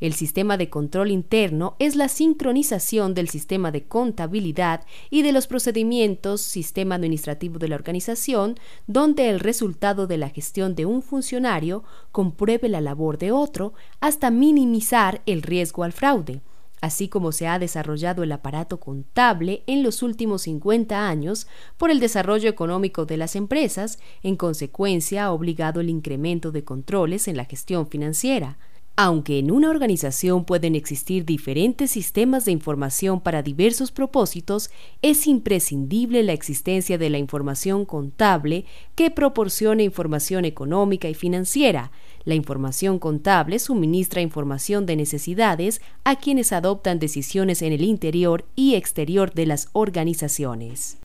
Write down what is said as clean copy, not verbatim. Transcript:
El sistema de control interno es la sincronización del sistema de contabilidad y de los procedimientos, sistema administrativo de la organización, donde el resultado de la gestión de un funcionario compruebe la labor de otro hasta minimizar el riesgo al fraude. Así como se ha desarrollado el aparato contable en los últimos 50 años por el desarrollo económico de las empresas, en consecuencia ha obligado el incremento de controles en la gestión financiera. Aunque en una organización pueden existir diferentes sistemas de información para diversos propósitos, es imprescindible la existencia de la información contable que proporcione información económica y financiera. La información contable suministra información de necesidades a quienes adoptan decisiones en el interior y exterior de las organizaciones.